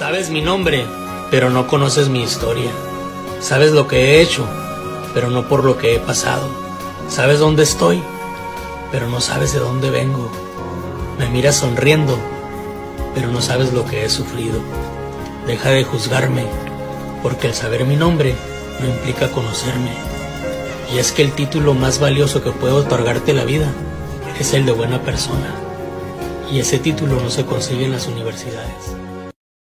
Sabes mi nombre, pero no conoces mi historia. Sabes lo que he hecho, pero no por lo que he pasado. Sabes dónde estoy, pero no sabes de dónde vengo. Me miras sonriendo, pero no sabes lo que he sufrido. Deja de juzgarme, porque el saber mi nombre no implica conocerme. Y es que el título más valioso que puede otorgarte la vida es el de buena persona. Y ese título no se consigue en las universidades.